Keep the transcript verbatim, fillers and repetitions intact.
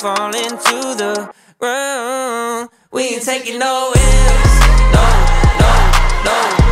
falling to the ground. We ain't taking no L's, no, no, no.